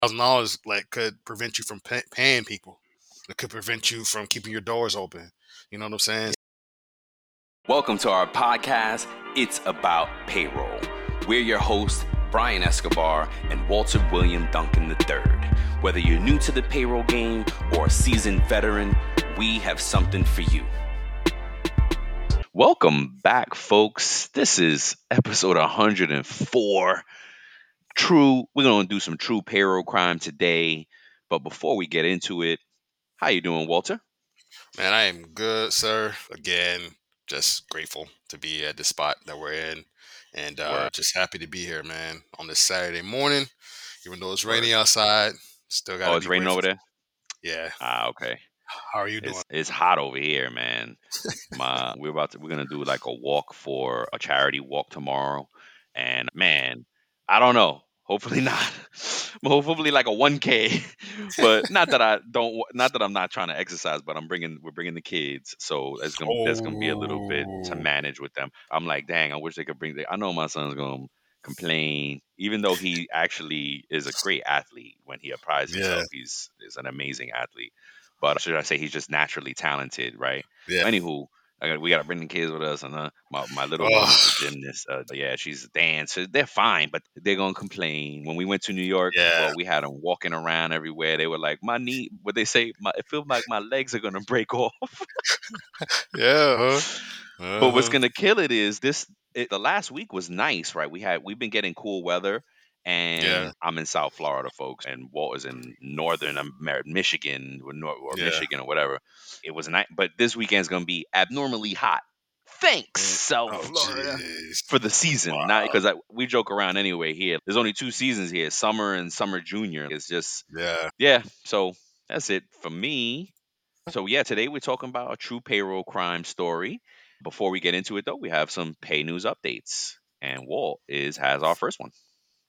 $1,000 could prevent you from paying people. It could prevent you from keeping your doors open. You know what I'm saying? Welcome to our podcast, It's About Payroll. We're your hosts, Brian Escobar and Walter William Duncan III. Whether you're new to the payroll game or a seasoned veteran, we have something for you. Welcome back, folks. This is episode 104. We're going to do some true payroll crime today. But before we get into it, how you doing, Walter? Man, I am good, sir. Again, just grateful to be at the spot that we're in, and just happy to be here, man, on this Saturday morning. Even though it's rainy outside, still got Oh, to it's be raining over grateful. there? Yeah. Okay. How are you doing? It's hot over here, man. We're gonna do like a walk for a charity walk tomorrow, and man, I don't know. Hopefully not. Hopefully like a 1K, but not that I'm not trying to exercise, but we're bringing the kids, so there's gonna be a little bit to Oh, manage with them. I'm like, dang, I wish they could I know my son's gonna complain, even though he actually is a great athlete when he applies yeah, himself. Is an amazing athlete, but should I say he's just naturally talented, right? yeah. Anywho, we got to bring the kids with us, and my little one is a Oh, gymnast. Yeah, she's a dancer. They're fine, but they're gonna complain. When we went to New York, yeah, well, we had them walking around everywhere. They were like, my knee. What they say? It feels like my legs are gonna break off. yeah. But what's Uh-huh. gonna kill it is the last week was nice, right? We've been getting cool weather, Yeah, and I'm in South Florida, folks, and Walt is in northern Michigan or yeah. Michigan or whatever. It was nice, but this weekend's gonna be abnormally hot. Thanks, Mm. South Oh, Florida, jeez. for the season. Not Wow. because we joke around anyway here. There's only two seasons here: summer and summer junior. It's just Yeah. yeah. So that's it for me. So yeah, today we're talking about a true payroll crime story. Before we get into it though, we have some pay news updates. And Walt has our first one.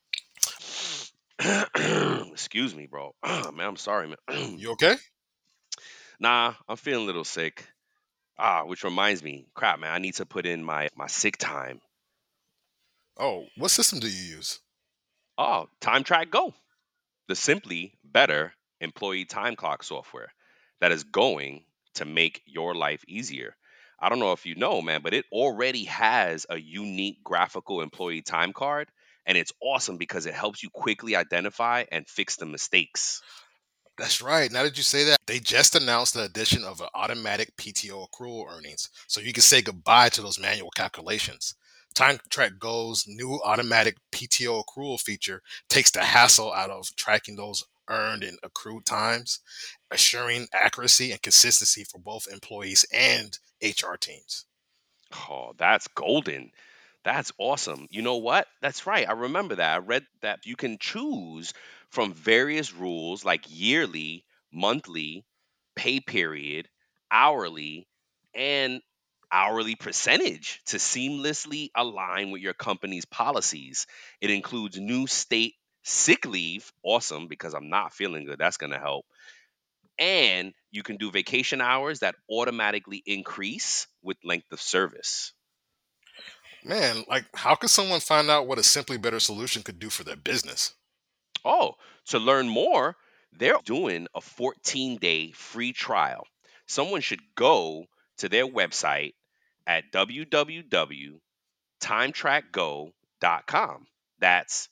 Excuse me, bro. Man, I'm sorry, man. You okay? Nah, I'm feeling a little sick. Which reminds me, crap, man, I need to put in my sick time. Oh, what system do you use? Oh, Time Track Go, the simply better employee time clock software that is going to make your life easier. I don't know if you know, man, but it already has a unique graphical employee time card. And it's awesome because it helps you quickly identify and fix the mistakes. That's right. Now that you say that, they just announced the addition of an automatic PTO accrual earnings, so you can say goodbye to those manual calculations. Time Track Go's new automatic PTO accrual feature takes the hassle out of tracking those earned and accrued times, assuring accuracy and consistency for both employees and HR teams. Oh, that's golden. That's awesome. You know what? That's right. I remember that. I read that you can choose from various rules like yearly, monthly, pay period, hourly, and hourly percentage to seamlessly align with your company's policies. It includes new state sick leave. Awesome, because I'm not feeling good. That's going to help. And you can do vacation hours that automatically increase with length of service. Man, how could someone find out what a simply better solution could do for their business? Oh, to learn more, they're doing a 14-day free trial. Someone should go to their website at www.timetrackgo.com. That's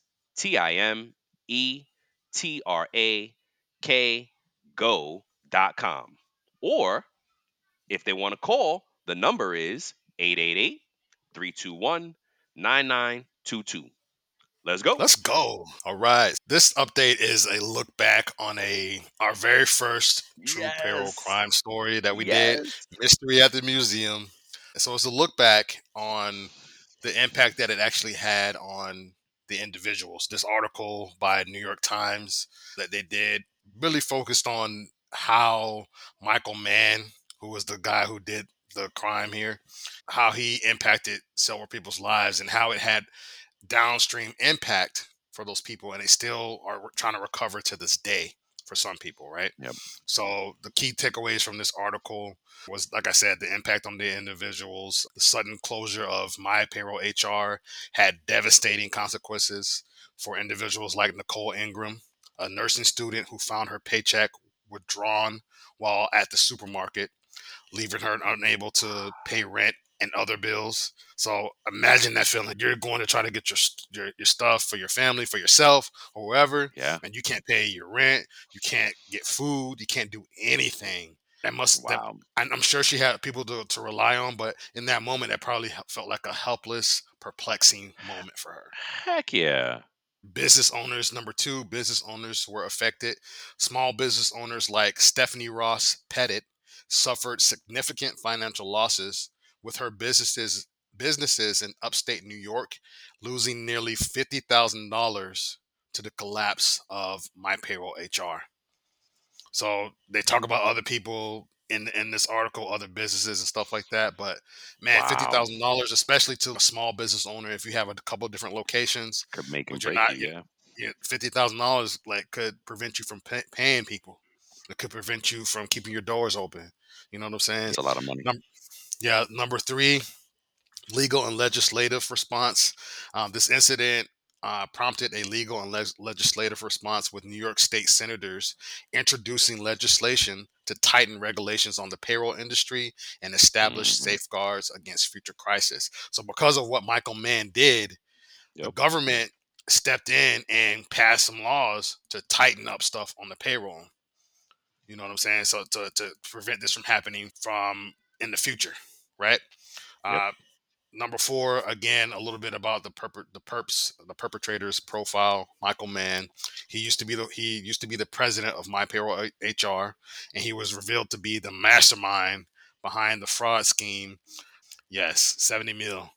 TIMETRAK go.com. Or if they want to call, the number is 888 321 9922. Let's go. Let's go. All right. This update is a look back on our very first true payroll Yes. crime story that we did, Yes. Mystery at the Museum. So it's a look back on the impact that it actually had on the individuals. This article by New York Times that they did really focused on how Michael Mann, who was the guy who did the crime here, how he impacted several people's lives and how it had downstream impact for those people, and they still are trying to recover to this day for some people, right? Yep. So the key takeaways from this article was, like I said, the impact on the individuals. The sudden closure of My Payroll HR had devastating consequences for individuals like Nicole Ingram, a nursing student who found her paycheck withdrawn while at the supermarket, leaving her unable to pay rent and other bills. So imagine that feeling. You're going to try to get your stuff for your family, for yourself, or whoever, Yeah. and you can't pay your rent. You can't get food. You can't do anything. That Wow. I'm sure she had people to rely on, but in that moment, it probably felt like a helpless, perplexing moment for her. Heck yeah. Business owners, number two, business owners were affected. Small business owners like Stephanie Ross Pettit suffered significant financial losses, with her businesses in upstate New York losing nearly $50,000 to the collapse of My Payroll HR. So they talk about other people in this article, other businesses and stuff like that. But man, Wow. $50,000, especially to a small business owner, if you have a couple of different locations, Could make and but you're break not, you. Yeah. $50,000 like could prevent you from paying people. It could prevent you from keeping your doors open. You know what I'm saying? It's a lot of money. Yeah. Number three, legal and legislative response. This incident prompted a legal and legislative response, with New York state senators introducing legislation to tighten regulations on the payroll industry and establish Hmm. safeguards against future crisis. So, because of what Michael Mann did, the Yep. government stepped in and passed some laws to tighten up stuff on the payroll. You know what I'm saying? So to prevent this from happening from in the future, right? Yep. Uh, Number four, again, a little bit about the perpetrator's profile. Michael Mann. He used to be the president of My Payroll HR, and he was revealed to be the mastermind behind the fraud scheme. Yes, 70 mil.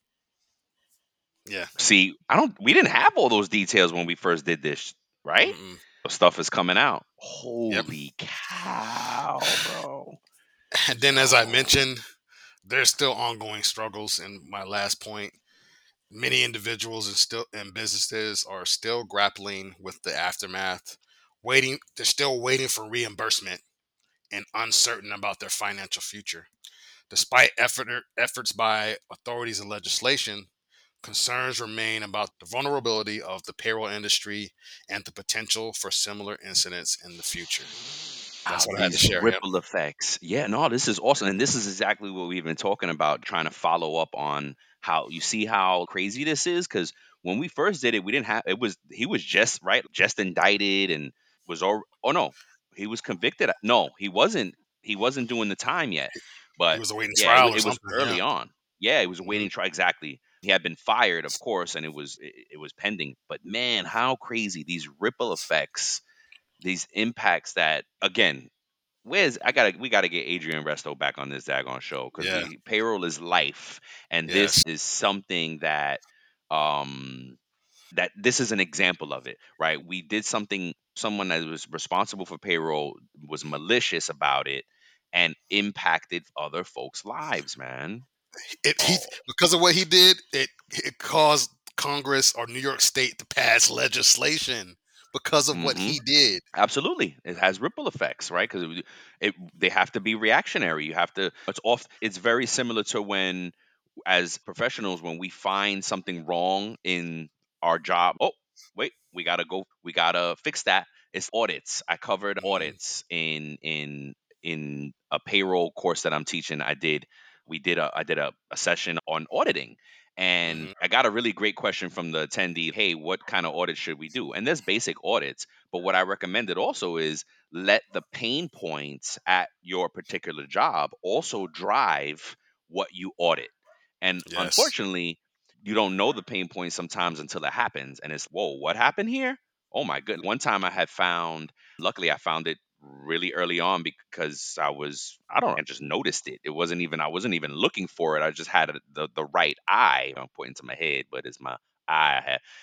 Yeah. See, I don't. We didn't have all those details when we first did this, right? Mm-mm. The stuff is coming out. Yep. Holy cow, bro. And then, as I Yo. mentioned, there's still ongoing struggles. In my last point, many individuals and businesses are still grappling with the aftermath. They're still waiting for reimbursement and uncertain about their financial future. Despite efforts by authorities and legislation, concerns remain about the vulnerability of the payroll industry and the potential for similar incidents in the future. That's Wow, what I had to these share. Yep. ripple effects. Yeah, no, this is awesome. And this is exactly what we've been talking about, trying to follow up on how you see how crazy this is. Cause when we first did it, we didn't have he was just right, just indicted and was all oh no, he was convicted. No, he wasn't doing the time yet. He But was awaiting yeah, trial or it was something. Yeah. early on. Yeah, it was Hmm. waiting try exactly. He had been fired, of course, and it was pending. But man, how crazy these ripple effects, these impacts that again, where's we gotta get Adrian Resto back on this daggone show because Yeah. we payroll is life, and this Yes. is something that um this is an example of it, right? We did something. Someone that was responsible for payroll was malicious about it and impacted other folks' lives, man. It he Oh, Because of what he did, it caused Congress or New York State to pass legislation because of what mm-hmm. he did. Absolutely, it has ripple effects, right? Because they have to be reactionary. You have to. It's off. It's very similar to when, as professionals, when we find something wrong in our job. Oh, wait, we gotta fix that. It's audits. I covered Mm-hmm. audits in a payroll course that I'm teaching. I did a session on auditing. And Hmm. I got a really great question from the attendee. Hey, what kind of audit should we do? And there's basic audits, but what I recommended also is let the pain points at your particular job also drive what you audit. And Yes. unfortunately, you don't know the pain points sometimes until it happens. And it's, whoa, what happened here? Oh my goodness. One time I had luckily, I found it really early on because I don't know, I just noticed it. I wasn't even looking for it. I just had the right eye. I'm pointing to my head, but it's my eye.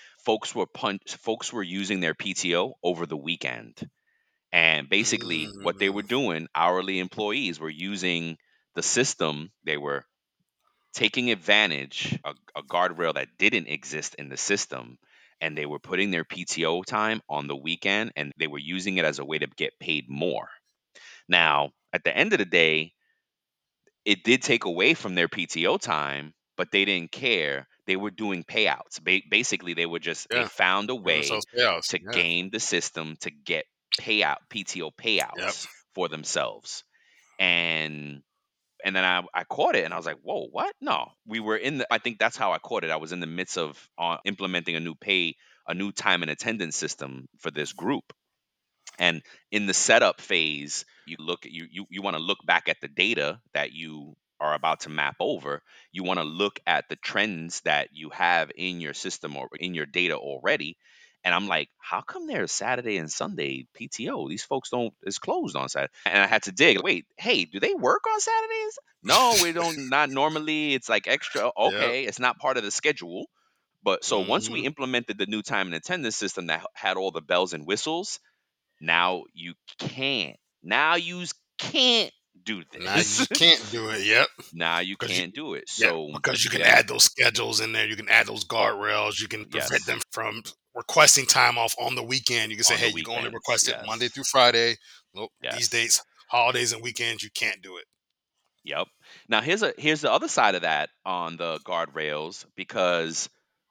Folks were using their PTO over the weekend. And basically, what they were Mm. doing, hourly employees were using the system. They were taking advantage a guardrail that didn't exist in the system, and they were putting their PTO time on the weekend, and they were using it as a way to get paid more. Now, at the end of the day, it did take away from their PTO time, but they didn't care. they were doing payouts. Basically, they Yeah. found a Give way themselves payouts. to Yeah. game the system to get PTO Yep. payouts for themselves. And then I caught it and I was like, whoa, what? No, we were I think that's how I caught it. I was in the midst of implementing a new time and attendance system for this group. And in the setup phase, you want to look back at the data that you are about to map over. You want to look at the trends that you have in your system or in your data already. And I'm like, how come there's Saturday and Sunday PTO? These folks don't is closed on Saturday. And I had to dig. Wait, hey, do they work on Saturdays? No, we don't. Not normally. It's like extra. Yep. Okay, it's not part of the schedule. But so once we Hmm. implemented the new time and attendance system that had all the bells and whistles, now you can't. Now you can't do Now you this. just can't do it. Yep. Now you Because you can't do it. Yeah, So because you can yeah. add those schedules in there. You can add those Oh, guardrails. You can prevent yes. them from requesting time off on the weekend. You can say, On the hey, you can only weekends. request it Monday Yes. through Friday. Nope, these Yes. dates, holidays and weekends, you can't do it. Yep. Now here's the other side of that on the guardrails, because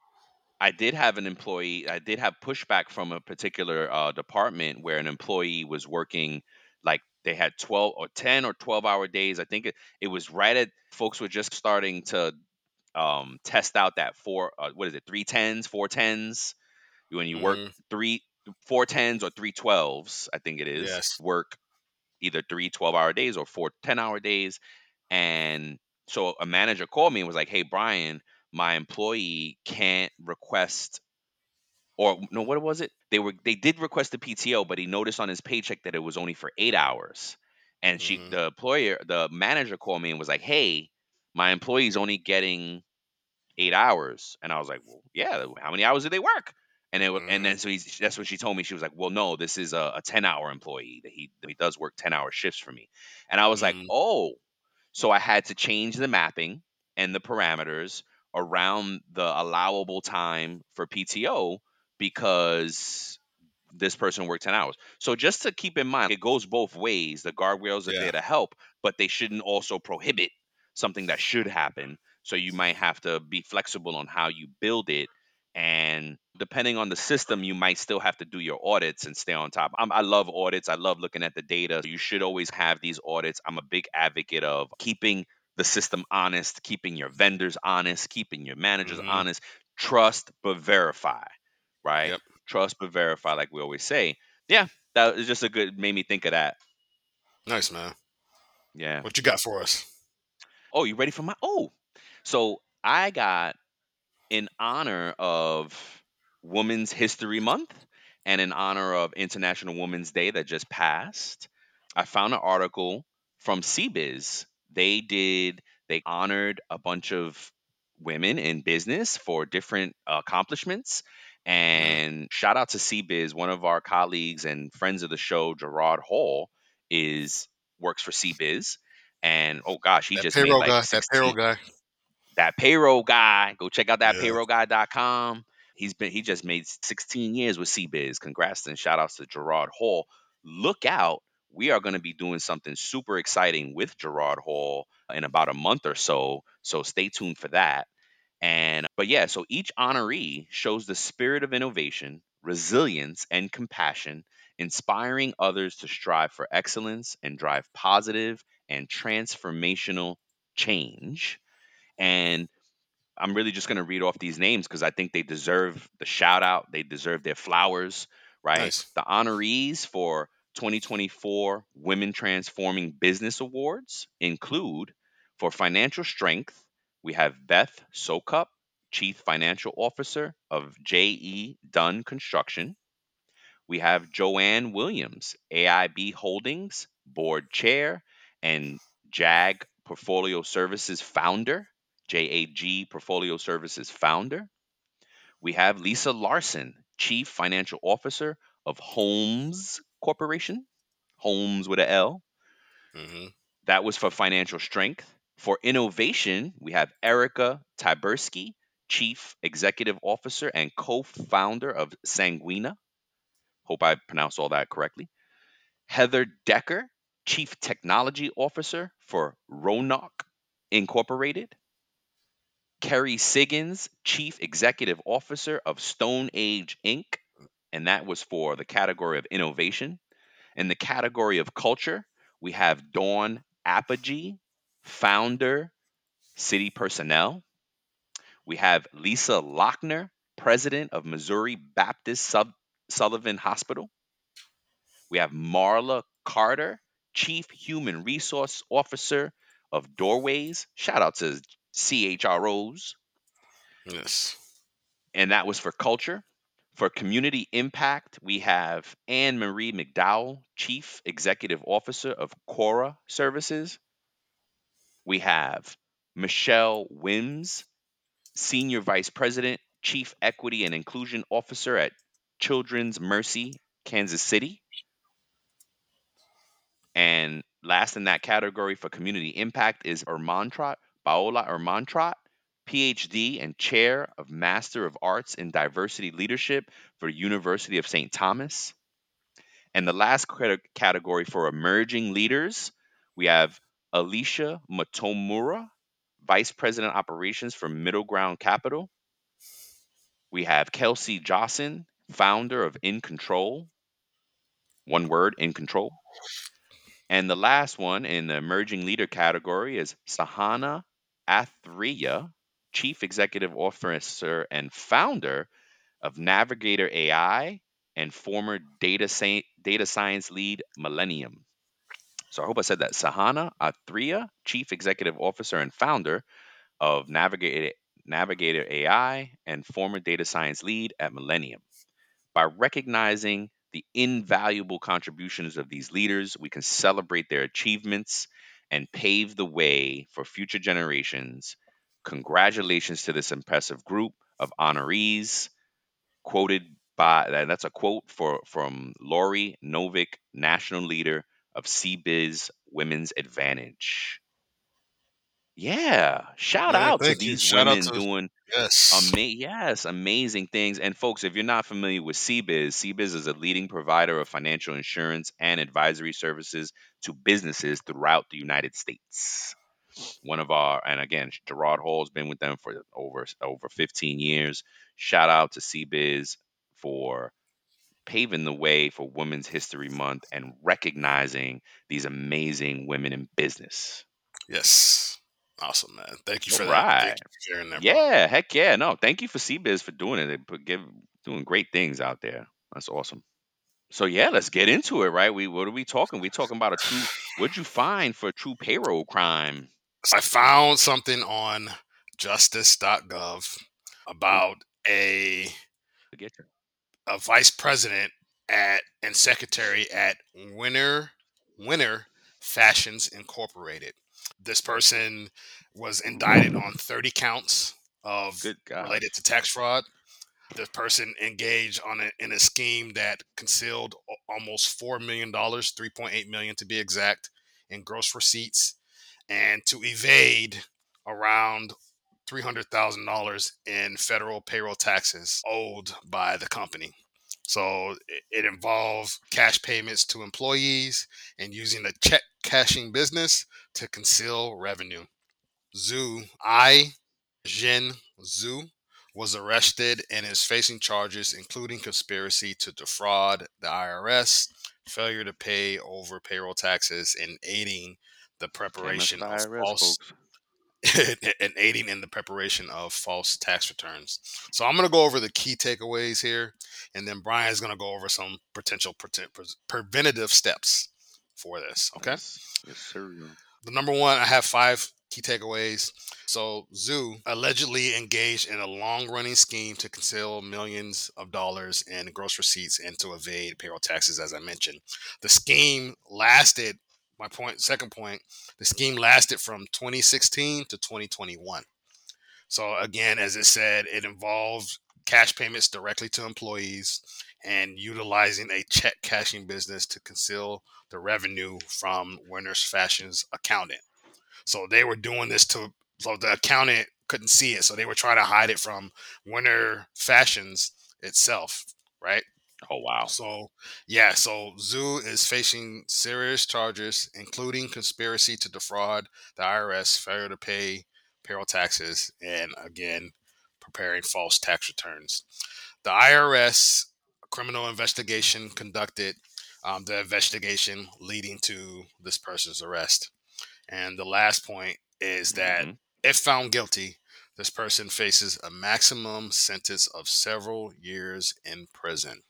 I did have pushback from a particular department where an employee was working, like they had 12 or 10 or 12-hour days. I think it was right at folks were just starting to test out that what is it, 3 10s, 4 10s. When you work Hmm. three 4 10s or 3 12s, I think it is, Yes. work either 3 12-hour days or 4 10-hour days. And so a manager called me and was like, hey Brian, my employee can't request, or no, what was it? They did request the PTO, but he noticed on his paycheck that it was only for 8 hours. And Hmm. the manager called me and was like, hey, my employee's only getting 8 hours. And I was like, well, yeah, how many hours did they work? And Hmm. then that's when she told me. She was like, well, no, this is a 10-hour employee that he does work 10-hour shifts for me. And I was like, Hmm. oh, so I had to change the mapping and the parameters around the allowable time for PTO because this person worked 10 hours. So just to keep in mind, it goes both ways. The guardrails are Yeah. there to help, but they shouldn't also prohibit something that should happen. So you might have to be flexible on how you build it. And depending on the system, you might still have to do your audits and stay on top. I love audits. I love looking at the data. You should always have these audits. I'm a big advocate of keeping the system honest, keeping your vendors honest, keeping your managers Hmm. honest. Trust but verify, right? Yep. Trust but verify, like we always say. Yeah, that is just a good, made me think of that. Nice, man. Yeah. What you got for us? Oh, you ready for my? Oh, so I got, in honor of Women's History Month and in honor of International Women's Day that just passed, I found an article from CBiz. They honored a bunch of women in business for different accomplishments. Hmm. And shout out to CBiz, one of our colleagues and friends of the show, Gerard Hall, is works for CBiz. And oh gosh, he That just made payroll like guy. That payroll 16, guy. that payroll guy. Go check out that Yeah. payrollguy.com. He just made 16 years with CBiz. Congrats and shout outs to Gerard Hall. Look out. We are going to be doing something super exciting with Gerard Hall in about a month or so. So stay tuned for that. And but yeah, so each honoree shows the spirit of innovation, resilience, and compassion, inspiring others to strive for excellence and drive positive and transformational change. And I'm really just going to read off these names because I think they deserve the shout out. They deserve their flowers, right? Nice. The honorees for 2024 Women Transforming Business Awards include, for financial strength, we have Beth Sokup, Chief Financial Officer of JE Dunn Construction. We have Joanne Williams, AIB Holdings Board Chair and JAG Portfolio Services Founder, JAG Portfolio Services Founder. We have Lisa Larson, Chief Financial Officer of Holmes Corporation, Holmes with a L. Hmm. That was for financial strength. For innovation, we have Erica Tyberski, Chief Executive Officer and co founder of Sanguina. Hope I pronounced all that correctly. Heather Decker, Chief Technology Officer for Roanoke Incorporated. Kerry Siggins, Chief Executive Officer of Stone Age Inc., and that was for the category of innovation. In the category of culture, we have Dawn Apogee, founder, city personnel. We have Lisa Lochner, president of Missouri Baptist Sullivan Hospital. We have Marla Carter, chief human resource officer of Doorways. Shout out to CHROs. Yes. And that was for culture. For community impact, we have Anne Marie McDowell, Chief Executive Officer of Cora Services. We have Michelle Wims, Senior Vice President, Chief Equity and Inclusion Officer at Children's Mercy, Kansas City. And last in that category for community impact is Ermantrot, Paola Ermantrot, PhD and Chair of Master of Arts in Diversity Leadership for University of St. Thomas. And the last category for emerging leaders, we have Alicia Matomura, Vice President Operations for Middle Ground Capital. We have Kelsey Johnson, founder of In Control. One word, In Control. And the last one in the emerging leader category is Sahana Athreya, Chief Executive Officer and founder of Navigator AI and former data science lead Millennium. So I hope I said that. Sahana Athreya, Chief Executive Officer and founder of Navigator AI and former data science lead at Millennium. By recognizing the invaluable contributions of these leaders, we can celebrate their achievements and pave the way for future generations. Congratulations to this impressive group of honorees. Quoted that's a quote from Lori Novick, national leader of CBiz Women's Advantage. Yeah, shout Man, out to thank you. these Shout out women to doing yes. Yes, amazing things. And folks, if you're not familiar with CBiz, CBiz is a leading provider of financial insurance and advisory services to businesses throughout the United States. One of our, and again, Gerard Hall has been with them for over 15 years. Shout out to CBiz for paving the way for Women's History Month and recognizing these amazing women in business. Yes. Awesome, man. Thank you All for that. Thank right. you for sharing that, bro. Yeah, heck yeah. No, thank you for CBiz for doing it. They doing great things out there. That's awesome. So yeah, let's get into it, right? What are we talking? We talking about a true what'd you find for a true payroll crime? So I found something on justice.gov Ooh, about a to get you. vice president at and secretary at Winner Fashions Incorporated. This person was indicted on 30 counts of Good God. related to tax fraud. This person engaged in a scheme that concealed almost $4 million, 3.8 million to be exact, in gross receipts, and to evade around $300,000 in federal payroll taxes owed by the company. So it involved cash payments to employees and using a check cashing business to conceal revenue. Zhu I Jin Zhu was arrested and is facing charges including conspiracy to defraud the IRS, failure to pay over payroll taxes, and aiding the Can't mess preparation with the of IRS, false folks. and aiding in the preparation of false tax returns. So I'm going to go over the key takeaways here, and then Brian's going to go over some potential preventative steps for this. Okay. Yes. Yes, sir. The number one, I have five key takeaways. So Zhu allegedly engaged in a long-running scheme to conceal millions of dollars in gross receipts and to evade payroll taxes, as I mentioned. The scheme lasted. My point, second point, the scheme lasted from 2016 to 2021. So again, as it said, it involved cash payments directly to employees and utilizing a check cashing business to conceal the revenue from Winners Fashion's accountant. So they were doing this so the accountant couldn't see it. So they were trying to hide it from Winner Fashions itself, right? Oh wow. So, yeah, so Zhu is facing serious charges, including conspiracy to defraud the IRS, failure to pay payroll taxes, and again, preparing false tax returns. The IRS criminal investigation conducted the investigation leading to this person's arrest. And the last point is that Hmm. if found guilty, this person faces a maximum sentence of several years in prison.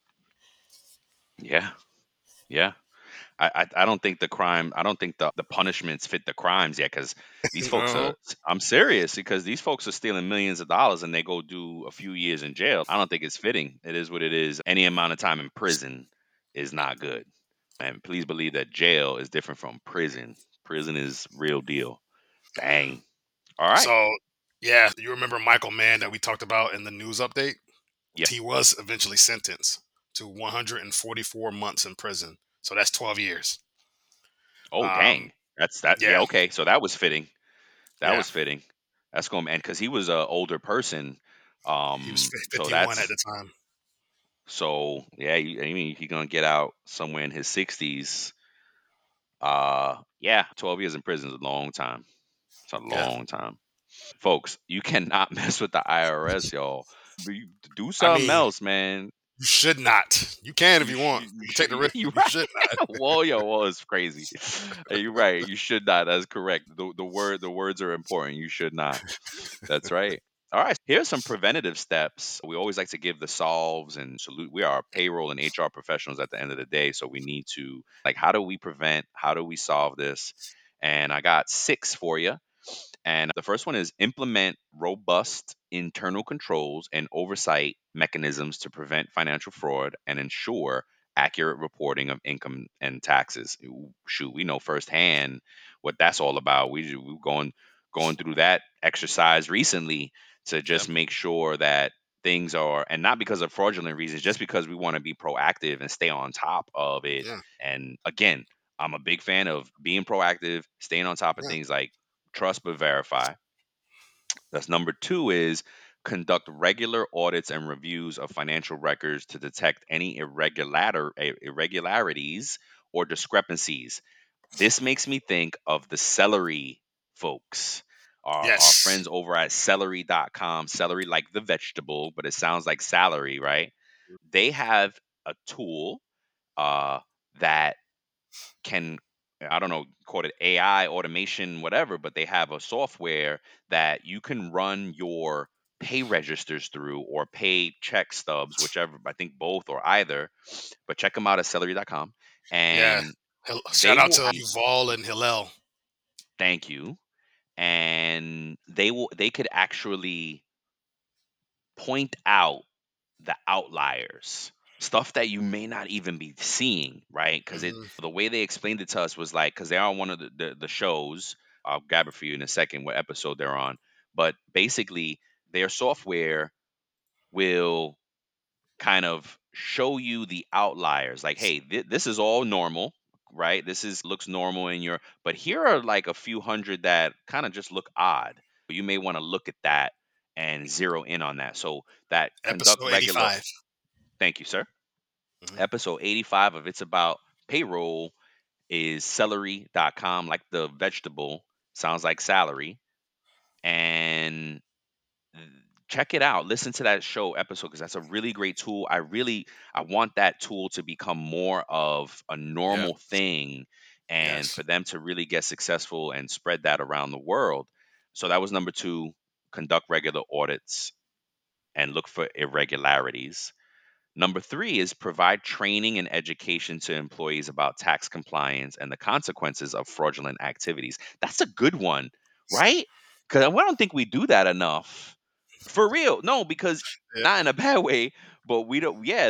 Yeah, yeah. I don't think the crime. I don't think the punishments fit the crimes yet. Because these folks Uh-huh. are. I'm serious. Because these folks are stealing millions of dollars and they go do a few years in jail. I don't think it's fitting. It is what it is. Any amount of time in prison is not good. And please believe that jail is different from prison. Prison is real deal. Dang. All right. So, yeah, you remember Michael Mann that we talked about in the news update? Yeah. He was eventually sentenced to 144 months in prison. So that's 12 years. Oh, Um, dang. That's that. Yeah. yeah, Okay. So that was fitting. That yeah. was fitting. That's going, man, because he was a older person. He was So 51 at that's the time. so yeah. I mean, he gonna get out somewhere in his 60s. Yeah, 12 years in prison is a long time. It's a Yeah. long time, folks. You cannot mess with the IRS, y'all. Do I something mean, else, man. you should not. You can if You you should, want. you You can should, take the risk. you're You should right. Whoa, yo, whoa, it's crazy. You're right. You should not. That's correct. The words are important. You should not. That's right. All right. Here's some preventative steps. We always like to give the solves and salute. We are payroll and HR professionals at the end of the day. So we need to, like, how do we prevent? How do we solve this? And I got 6 for you. And the first one is implement robust internal controls and oversight mechanisms to prevent financial fraud and ensure accurate reporting of income and taxes. Shoot, we know firsthand what that's all about. We've going through that exercise recently to Yeah. just make sure that things are, and not because of fraudulent reasons, just because we want to be proactive and stay on top of it. Yeah. And again, I'm a big fan of being proactive, staying on top of Yeah. things like trust but verify. That's number 2 is conduct regular audits and reviews of financial records to detect any irregularities or discrepancies. This makes me think of the celery folks. Our Yes. friends over at celery.com, celery like the vegetable, but it sounds like salary, right? They have a tool uh, that can, I don't know, call it AI automation, whatever, but they have a software that you can run your pay registers through or pay check stubs, whichever, I think both or either, but check them out at celery.com Yeah. and Shout they out will to Yuval and Hillel. thank you, and they could actually point out the outliers, stuff that you may not even be seeing, right? Because it Hmm. the way they explained it to us was like, because they are on one of the shows. I'll grab it for you in a second what episode they're on, but basically their software will kind of show you the outliers. Like, hey, this is all normal, right? This is looks normal in your, but here are like a few hundred that kind of just look odd. You may want to look at that and zero in on that. So that conduct Episode regular. 85. Thank you, sir. Hmm. Episode 85 of It's About Payroll is celery.com, like the vegetable, sounds like salary. And check it out. Listen to that show episode because that's a really great tool. I want that tool to become more of a Yeah. normal thing and Yes. for them to really get successful and spread that around the world. So that was number 2, conduct regular audits and look for irregularities. Number 3 is provide training and education to employees about tax compliance and the consequences of fraudulent activities. That's a good one, right? Because I don't think we do that enough. For real. No, because Yeah. not in a bad way, but we don't, yeah,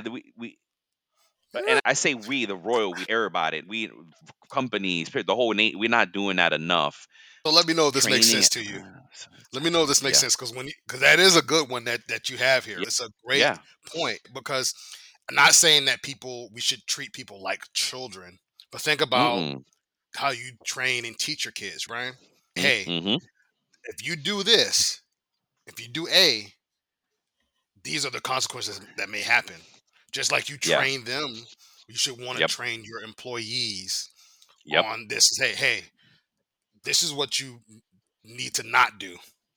and I say we, the royal, we, everybody, we, companies, the whole, we're not doing that enough. So let me know if this makes Training, sense to you. Let me know if this makes yeah, sense because that is a good one that you have here. yeah, It's a great yeah, point because I'm not saying that we should treat people like children, but think about mm-mm, how you train and teach your kids, right? Hey, mm-hmm, if you do this, if you do A, these are the consequences that may happen. Just like you yeah, train them, you should want to yep, train your employees yep, on this. Hey, this is what you need to not do.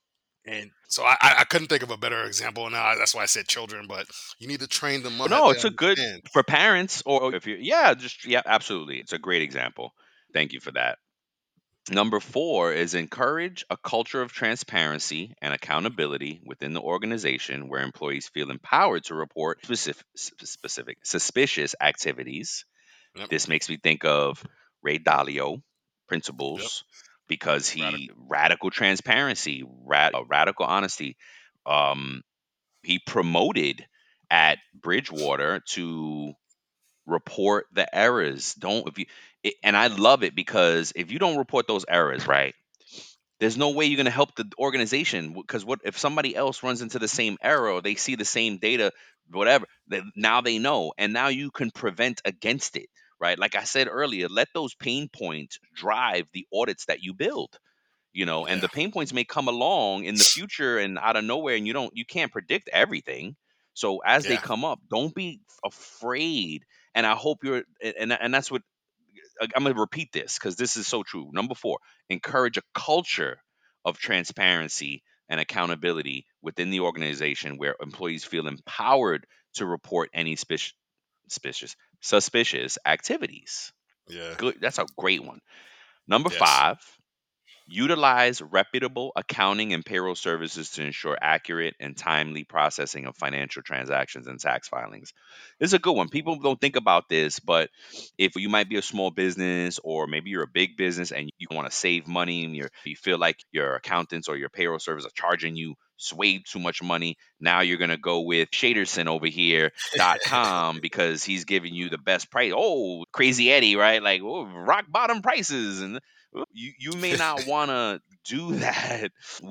And so I couldn't think of a better example. Now that's why I said children, but you need to train them on that No, they it's a good understand. for parents, or if you, yeah, just, yeah, absolutely. It's a great example. Thank you for that. Number four is encourage a culture of transparency and accountability within the organization where employees feel empowered to report specific suspicious activities. Yep, This makes me think of Ray Dalio yep, principles, because he radical. radical transparency, radical honesty. Um, he promoted at Bridgewater to report the errors. Don't if you and I love it, because if you don't report those errors, right? There's no way you're going to help the organization, because what if somebody else runs into the same error, or they see the same data, whatever, now they know, and now you can prevent against it, right? Like I said earlier, let those pain points drive the audits that you build, and Yeah, the pain points may come along in the future and out of nowhere, and you can't predict everything. So as they yeah, come up, don't be afraid. And I hope you're and that's what I'm going to repeat this, because this is so true. Number four, encourage a culture of transparency and accountability within the organization where employees feel empowered to report any suspicious suspicious activities. yeah, Good, that's a great one. Number yes, five, utilize reputable accounting and payroll services to ensure accurate and timely processing of financial transactions and tax filings. This is a good one. People don't think about this, but if you might be a small business, or maybe you're a big business and you want to save money, and you feel like your accountants or your payroll service are charging you way too much money, now you're going to go with Shaderson over here.com because he's giving you the best price. Oh, crazy Eddie, right? Like, oh, rock bottom prices. And you may not want to do that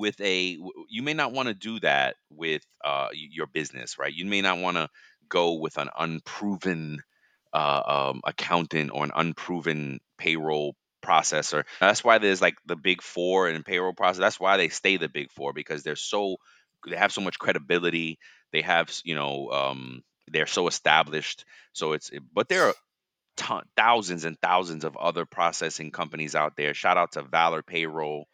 you may not want to do that with your business, right? You may not want to go with an unproven accountant or an unproven payroll processor. That's why there's like the big four and payroll process. That's why they stay the big four, because they have so much credibility. They have they're so established. So but there are thousands and thousands of other processing companies out there. Shout out to Valor Payroll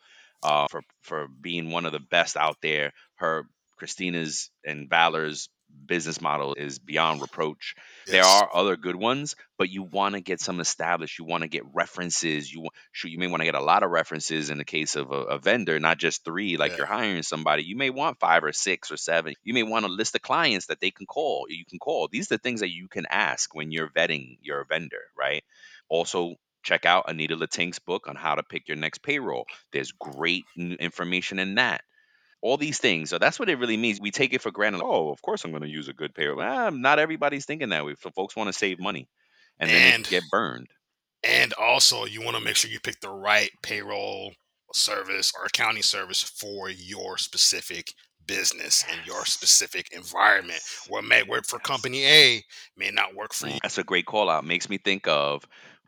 for being one of the best out there. Her Christina's and Valor's business model is beyond reproach. There yes, are other good ones, but you want to get some established. You want to get references. You may want to get a lot of references in the case of a vendor, not just three. Like, yeah, you're hiring somebody, you may want five or six or seven. You may want a list of clients that they can call. You can call. These are the things that you can ask when you're vetting your vendor, right? Also, check out Anita Latink's book on how to pick your next payroll. There's great information in that. All these things. So that's what it really means. We take it for granted. Like, oh, of course I'm going to use a good payroll. Not everybody's thinking that way. So folks want to save money, and then they and get burned. and also you want to make sure you pick the right payroll service or accounting service for your specific business and your Yes. specific environment. Yes. What may work for Yes. company A may not work for you. That's a great call out. Makes me think of,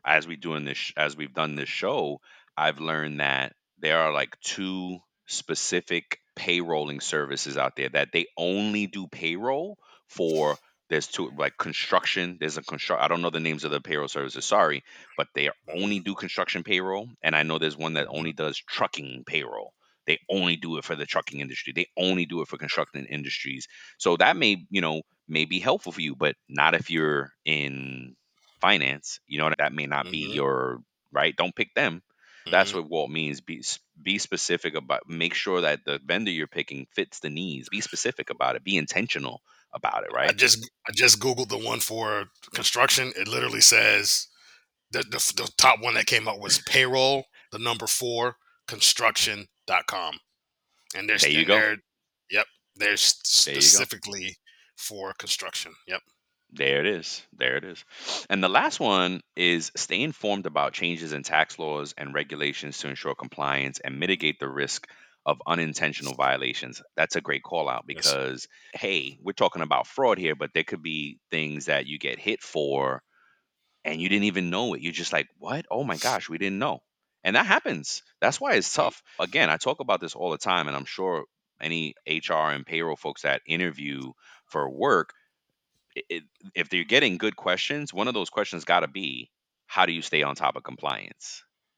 as we've done this show, I've learned that there are like two specific payrolling services out there that they only do payroll for. There's two, like construction. There's a construct. I don't know the names of the payroll services. Sorry, but they only Hmm. do construction payroll, and I know there's one that only does trucking payroll. They only do it for the trucking industry. They only do it for construction industries. So that may be helpful for you, but not if you're in finance. That may not be Hmm. your right. Don't pick them. That's Hmm. what Walt means. Be specific about. Make sure that the vendor you're picking fits the needs. Be specific about it. Be intentional about it. I Right. just googled the one for construction. It literally says the top one that came up was payroll the number four construction.com, and There you go. they're yep, they're There you go. specifically for construction. Yep. There it is. There it is. And the last one is stay informed about changes in tax laws and regulations to ensure compliance and mitigate the risk of unintentional violations. That's a great call out, Yes. because, hey, we're talking about fraud here, but there could be things that you get hit for and you didn't even know it. You're just like, what? Oh my gosh, we didn't know. And that happens. That's why it's Mm. tough. Again, I talk about this all the time, and I'm sure any HR and payroll folks that interview for work, it, if they're getting good questions, one of those questions got to be, how do you stay on top of compliance?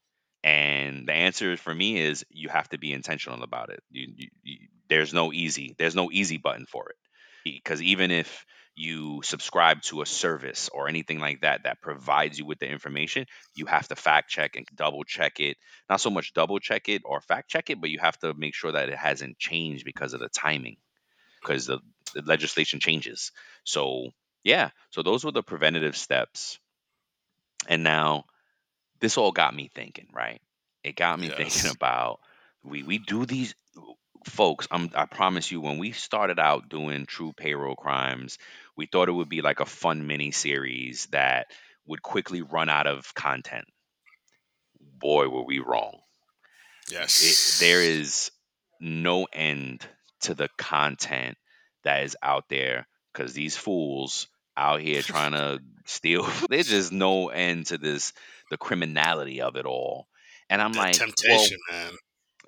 And the answer for me is you have to be intentional about it. There's no easy button for it. Because even if you subscribe to a service or anything like that that provides you with the information, you have to fact check and double check it. Not so much double check it or fact check it, but you have to make sure that it hasn't changed because of the timing, because the legislation changes. So yeah, so those were the preventative steps. And now this all got me thinking, right? It got me thinking Yes. about, we do these, folks. I promise you, when we started out doing true payroll crimes, we thought it would be like a fun mini series that would quickly run out of content. Boy, were we wrong. There Yes. is no end to the content that is out there, because these fools out here trying to steal. There's just no end to this, the criminality of it all. And I'm The like, well, temptation, man.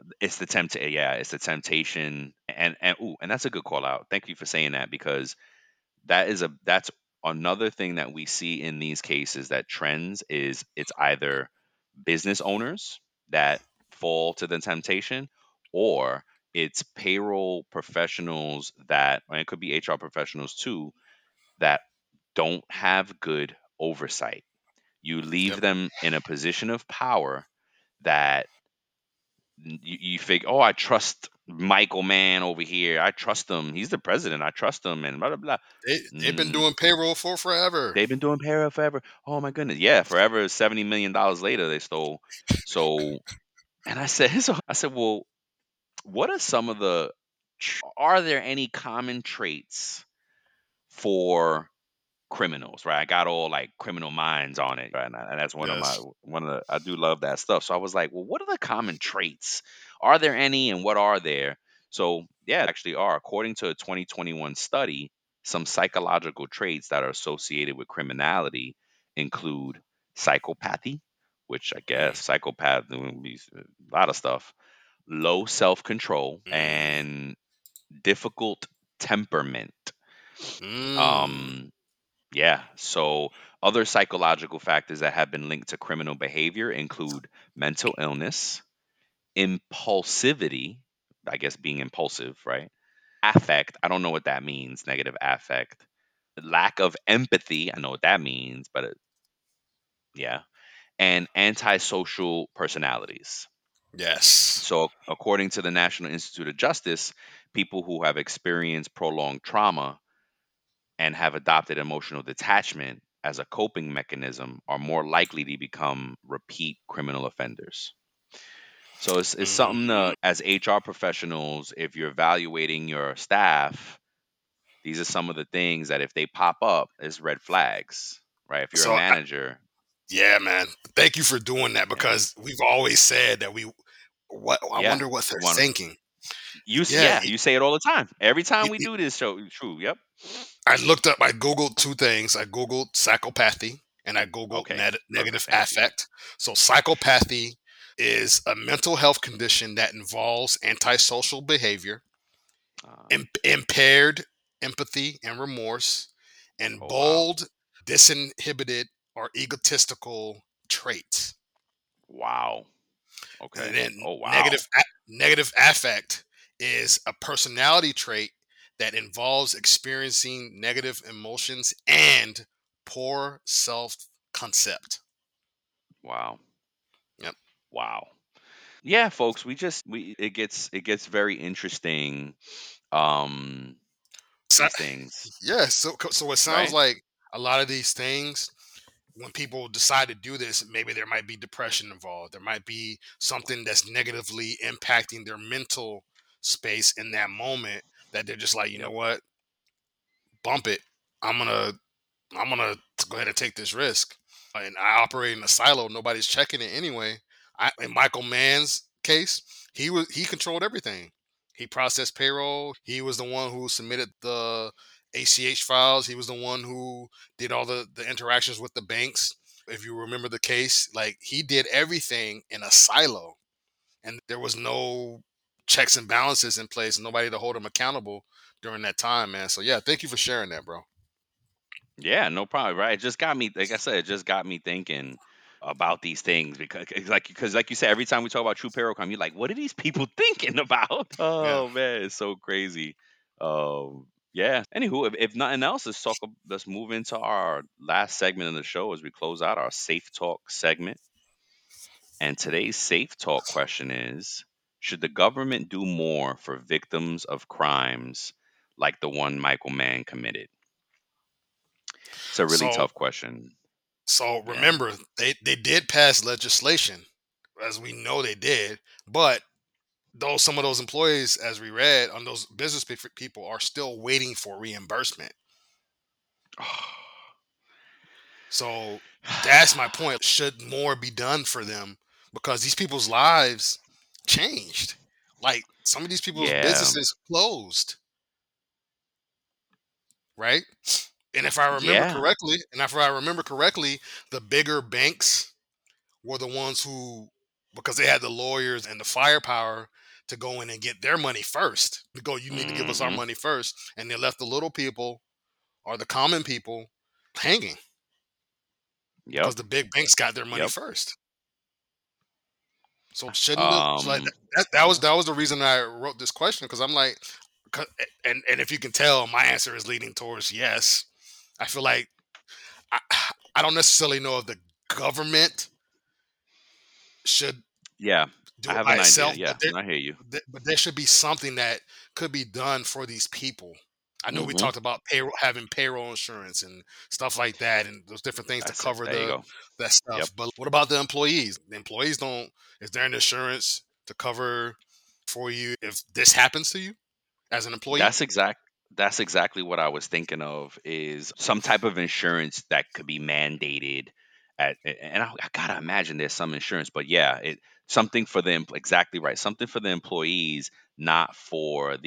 it's the temptation. And that's a good call out. Thank you for saying that, because that's another thing that we see in these cases, that trends is, it's either business owners that fall to the temptation, or it's payroll professionals that, and it could be HR professionals too, that don't have good oversight. You Yep. leave them in a position of power that you figure, oh, I trust Michael Mann over here. I trust him. He's the president. I trust him, and blah blah blah. They've been doing payroll for forever. They've been doing para forever. Oh my goodness, yeah, forever. $70 million later, they stole. So, and I said, well, what are some of the? Are there any common traits for criminals? Right, I got all like Criminal Minds on it, right? And that's Yes. one of the, I do love that stuff. So I was like, well, what are the common traits? Are there any, and what are there? So yeah, actually are. According to a 2021 study, some psychological traits that are associated with criminality include psychopathy, which I guess psychopath would be a lot of stuff, low self control, Mm. and difficult temperament. Mm. Um, yeah. So other psychological factors that have been linked to criminal behavior include mental illness, impulsivity, I guess being impulsive, right? Affect, I don't know what that means, negative affect. Lack of empathy, I know what that means, but yeah. And antisocial personalities. Yes. So, according to the National Institute of Justice, people who have experienced prolonged trauma and have adopted emotional detachment as a coping mechanism are more likely to become repeat criminal offenders. So it's something Mm. to, as HR professionals, if you're evaluating your staff, these are some of the things that if they pop up is red flags, right? If you're a So manager, yeah, man. Thank you for doing that yeah, because we've always said that what I yeah, wonder what they're we want thinking. Yeah, yeah, you say it all the time. Every time y- we y- do this show, true, yep. I looked up. I googled two things. I googled psychopathy and I googled Okay, perfect. negative Thank you. affect. So psychopathy is a mental health condition that involves antisocial behavior, Uh, impaired empathy and remorse, and oh wow, bold, disinhibited, or egotistical traits. wow. And Okay. then Oh wow. negative affect is a personality trait that involves experiencing negative emotions and poor self concept. Wow. Yep. Wow. Yeah, folks, we it gets very interesting, um So, these things, yeah. So it sounds right? like a lot of these things, when people decide to do this, maybe there might be depression involved. There might be something that's negatively impacting their mental space in that moment that they're just like, you know Yep. what, bump it. I'm gonna go ahead and take this risk. And I operate in a silo. Nobody's checking it anyway. In Michael Mann's case, he controlled everything. He processed payroll. He was the one who submitted the ACH files. He was the one who did all the interactions with the banks. If you remember the case, like he did everything in a silo, and there was no checks and balances in place. Nobody to hold him accountable during that time, man. So yeah, thank you for sharing that, bro. Yeah, no problem, right? It just got me, like I said, it just got me thinking, about these things because like you said, every time we talk about true peril crime, you're like, what are these people thinking about? Yeah. Oh man, it's so crazy. Yeah. Anywho, if nothing else, let's move into our last segment of the show as we close out our safe talk segment. And today's safe talk question is: should the government do more for victims of crimes like the one Michael Mann committed? It's a really So tough question. Yeah. remember, they did pass legislation, as we know they did, but those some of those employees, as we read on those people, are still waiting for reimbursement. So that's my point. Should more be done for them because these people's lives changed? Like some of these people's Yeah. businesses closed, right? And if I remember Yeah. correctly, the bigger banks were the ones who, because they had the lawyers and the firepower to go in and get their money first. To go, you need to give us our Hmm. money first, and they left the little people or the common people hanging Yep. because the big banks got their money Yep. first. So shouldn't the so like Um. that Yeah. was the reason I wrote this question because I'm like, 'cause- and if you can tell, my answer is leaning towards yes. I feel like I, I don't necessarily know if the government should Yeah. do I it have by an idea. itself, Yeah. I hear you. but there should be something that could be done for these people. I know we Hmm. talked about payroll, having payroll insurance and stuff like that, and those different things to That's it. cover There you the go. that Yep. stuff. But what about the employees? The employees don't. Is there an insurance to cover for you if this happens to you as an employee? That's exact. That's exactly what I was thinking of. Is some type of insurance that could be mandated and I gotta imagine there's some insurance, but yeah, something for them. Exactly right. Something for the employees, not for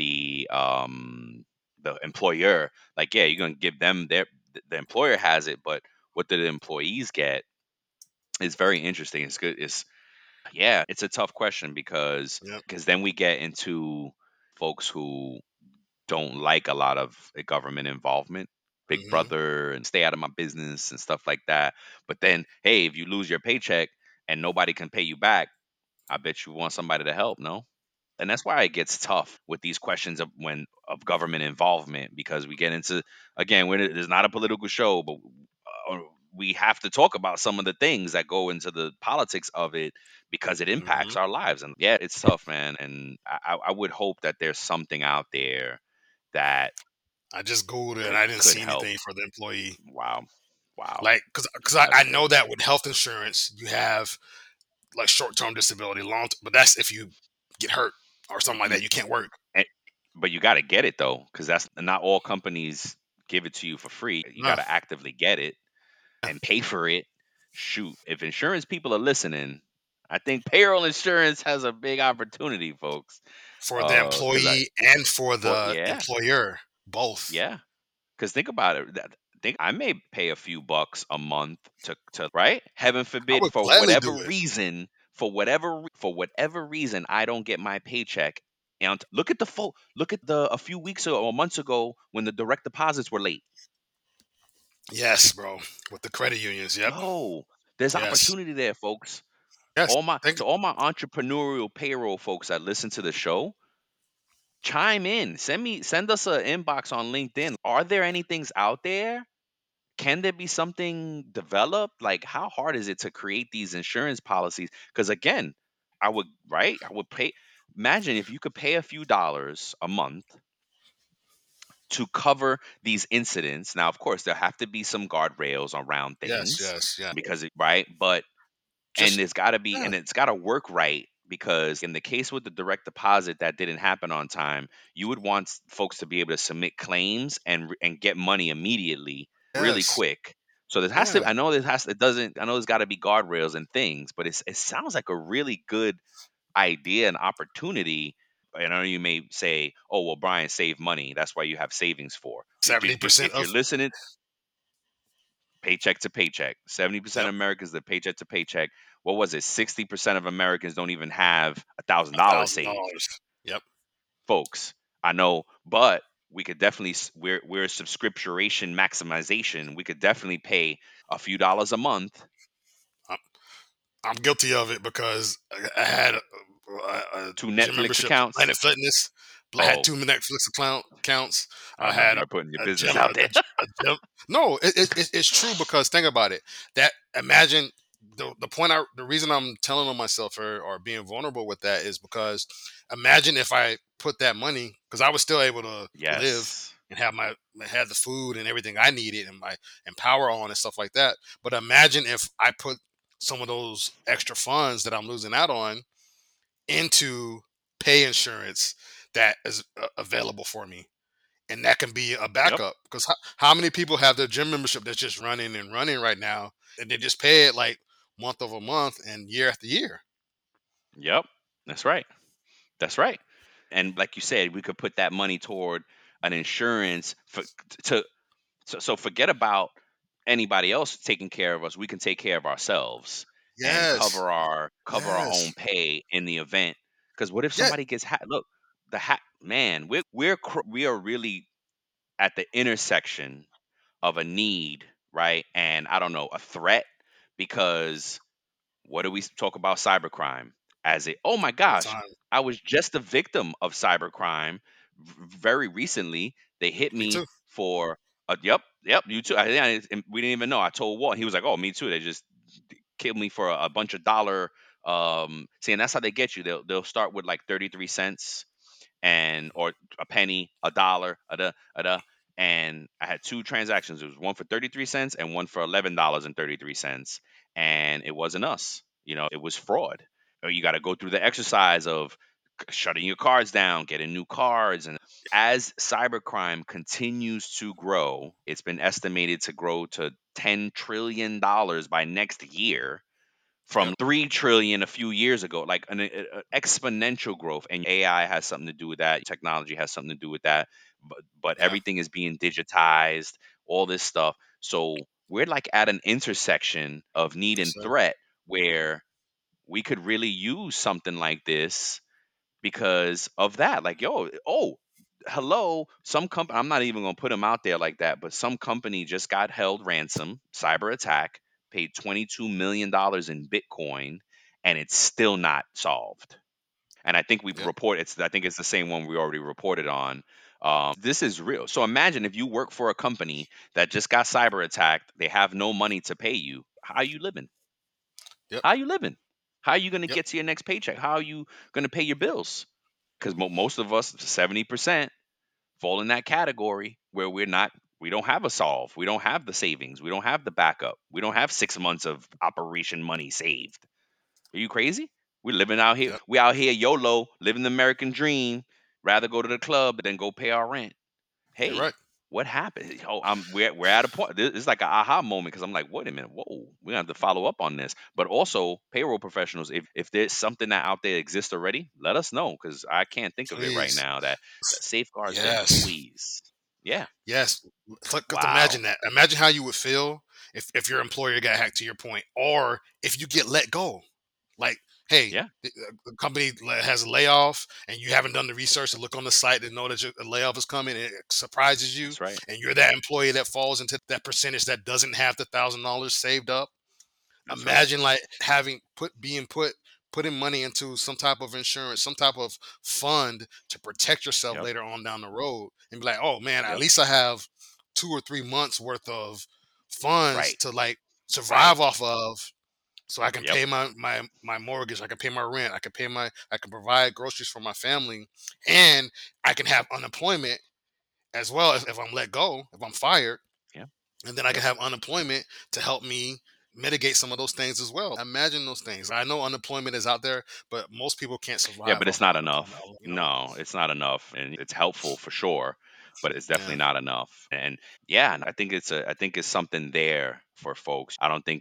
the employer. Like, yeah, you're gonna give them the employer has it, but what do the employees get is very interesting. It's good. It's Yeah, it's a tough question Yep. because then we get into folks who don't like a lot of government involvement, Big Hmm. Brother and stay out of my business and stuff like that. But then, hey, if you lose your paycheck and nobody can pay you back, I bet you want somebody to help, no? And that's why it gets tough with these questions of government involvement because we get into, again, it's not a political show, but uh, we have to talk about some of the things that go into the politics of it because it impacts Hmm. our lives. And yeah, it's tough, man. And I would hope that there's something out there that I just googled it and could I didn't could see help. anything for the employee. Wow, wow, Like, because I that's know crazy. that with health insurance you have like short term disability, but that's if you get hurt or something like You, that. You can't work. eh, but you got to get it though, because that's not all companies give it to you for free. You got No. to actively get it and pay for it. Shoot, if insurance people are listening, I think payroll insurance has a big opportunity, folks. For the Because I employee and for for the yeah, employer, both. yeah. Because think about it. Think I may pay a few bucks a month to right. Heaven I forbid, would gladly do it. for whatever reason, I don't get my paycheck. And look at the a few weeks ago or months ago when the direct deposits were late. Yes, bro. With the credit unions. Yep. Yo, there's Yes. opportunity there, folks. Yes. Thank. All my entrepreneurial payroll folks that listen to the show, chime in. Send us an inbox on LinkedIn. Are there any things out there? Can there be something developed? Like, how hard is it to create these insurance policies? Because again, I would pay. Imagine if you could pay a few dollars a month to cover these incidents. Now, of course, there have to be some guardrails around Yes. things Yes. Yeah. because right, but Just. Yeah. and it's got to work right because in the case with the direct deposit that didn't happen on time, you would want folks to be able to submit claims and get money immediately really Yes. quick. So there has to Yeah. I know there has it doesn't I know there's got to be guardrails and things, but it sounds like a really good idea and opportunity. I know you may say, "Oh, well, Brian, save money. That's why you have savings for." 70% If you're of. listening, paycheck to paycheck. 70% Yep. of Americans live paycheck to paycheck. What was it? 60% of Americans don't even have $1,000 saved. $1,000. Yep. Folks, I know, but we could definitely we're subscription maximization. We could definitely pay a few dollars a month I'm guilty of it because I had a Two gym Netflix membership to accounts. Planet Fitness. I had Oh, two Netflix accounts. I I remember had you putting your a business gym. out there. A gym. No, it's true because think about it. That imagine the reason I'm telling on myself or being vulnerable with that is because imagine if I put that money because I was still able to live Yes. and had the food and everything I needed and power on and stuff like that. But imagine if I put some of those extra funds that I'm losing out on into pay insurance that is available for me. And that can be a Yep. backup because how many people have their gym membership that's just running and running right now and they just pay it like month over month and year after year? Yep. That's right. That's right. And like you said, we could put that money toward an insurance to so forget about anybody else taking care of us. We can take care of ourselves and Yes. cover our Yes. own pay in the event. Because what if Yeah. somebody gets look, man, we are really at the intersection of a need, right? And I don't know, a threat, because what do we talk about cybercrime as it? Oh my All the gosh, time. I was just a victim of cybercrime very recently. They hit Me me too. for a yep, you too. And we didn't even know. I told Walt, he was like, "Oh, me too." They just killed me for a bunch of dollar. See, and that's how they get you. They'll start with like 33 cents and or a penny, a dollar, a da. And I had two transactions. It was one for 33 cents and one for $11.33. And it wasn't us. It was fraud. You got to go through the exercise of shutting your cards down, getting new cards. And as cybercrime continues to grow, it's been estimated to grow to $10 trillion by next year from Yep. 3 trillion a few years ago, like an exponential growth. And AI has something to do with that. Technology has something to do with that. But Yeah. everything is being digitized, all this stuff. So we're like at an intersection of need Yes, and sir. threat where we could really use something like this because of that. Like, hello, some company, I'm not even going to put them out there like that, but some company just got held ransom, cyber attack, paid $22 million in Bitcoin, and it's still not solved. And I think Yep. I think it's the same one we already reported on. This is real. So imagine if you work for a company that just got cyber attacked, they have no money to pay you. How are you living? Yep. How are you living? How are you going to Yep. get to your next paycheck? How are you going to pay your bills? Because most of us, 70%, fall in that category where we don't have a solve. We don't have the savings. We don't have the backup. We don't have 6 months of operation money saved. Are you crazy? We're living out here. Yep. We out here YOLO, living the American dream. Rather go to the club than go pay our rent. You're right. Hey, what happened? Oh, we're at a point. This is like an aha moment because I'm like, wait a minute, whoa, we have to follow up on this. But also, payroll professionals, if there's something that out there exists already, let us know because I can't think of it right Please. now that safeguards the Yes. employees. Yeah. Yes. Wow. Imagine that. Imagine how you would feel if your employer got hacked to your point, or if you get let go. Like, hey, Yeah. the company has a layoff, and you haven't done the research to look on the site to know that a layoff is coming, and it surprises you, That's right. and you're that employee that falls into that percentage that doesn't have the $1,000 saved up. That's right. Imagine like having putting money into some type of insurance, some type of fund to protect yourself Yep. later on down the road, and be like, oh man, at Yep. least I have 2 or 3 months worth of funds Right. to like Right. survive off of, so I can Yep. pay my mortgage, I can pay my rent, I can provide groceries for my family, and I can have unemployment as well if I'm let go, if I'm fired, Yep. and then I can Yep. have unemployment to help me mitigate some of those things as well. Imagine those things. I know unemployment is out there, but most people can't Yeah, survive but it's off of not unemployment enough. alone. No, it's not enough, and it's helpful for sure, but it's definitely Yeah, not enough. And yeah, and I think it's something there for folks.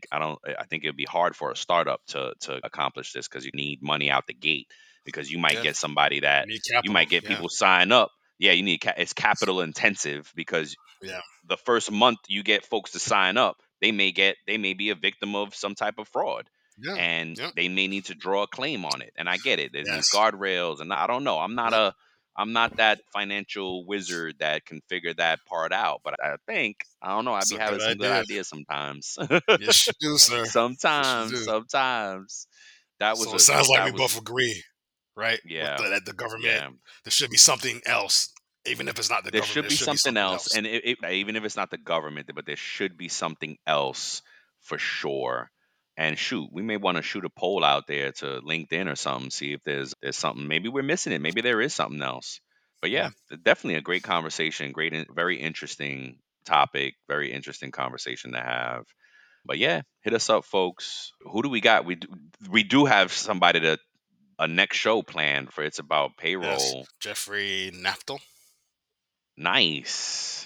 I think it'd be hard for a startup to accomplish this because you need money out the gate because you might yeah. get somebody that You need you capital. might get Yeah, people sign up. Yeah, you need it's capital intensive because yeah, the first month you get folks to sign up, they may be a victim of some type of fraud, yeah, and yeah. they may need to draw a claim on it. And I get it. There's these Yes, guardrails, and I don't know. I'm not yep, a I'm not that financial wizard that can figure that part out, but I think I don't know. I'd It's be a having good some good idea. ideas sometimes. Yes, you do, sir. Yes, you sometimes, do. sometimes that was So it a sounds like we that was both agree, right? With yeah, that the government, yeah. there should be something else, even if it's not the There government. should There be should be something something else, else. and even if it's not the government, but there should be something else for sure. And shoot, we may want to shoot a poll out there to LinkedIn or something, see if there's something. Maybe we're missing it. Maybe there is something else. But yeah, Yeah. definitely a great conversation. Very interesting topic. Very interesting conversation to have. But yeah, hit us up, folks. Who do we got? We do have somebody to a next show planned for. It's about Yes. payroll. Jeffrey Naftel. Nice.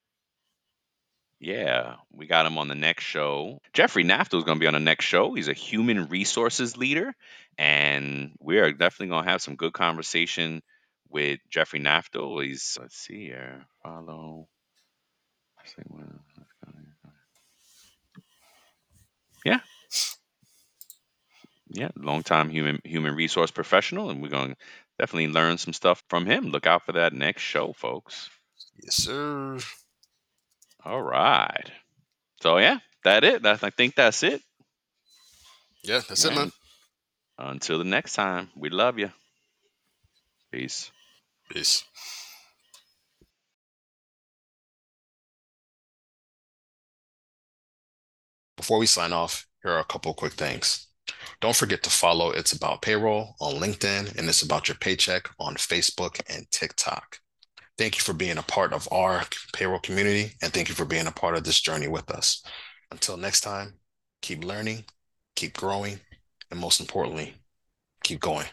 Yeah, we got him on the next show. Jeffrey Nafto is going to be on the next show. He's a human resources leader, and we are definitely going to have some good conversation with Jeffrey Nafto. Let's see here, follow. Let's see Yeah, yeah, long time human resource professional, and we're going to definitely learn some stuff from him. Look out for that next show, folks. Yes, sir. All right. So yeah, I think that's it. Yeah, that's it, man. And until the next time, we love you. Peace. Peace. Before we sign off, here are a couple quick things. Don't forget to follow It's About Payroll on LinkedIn and It's About Your Paycheck on Facebook and TikTok. Thank you for being a part of our payroll community, and thank you for being a part of this journey with us. Until next time, keep learning, keep growing, and most importantly, keep going.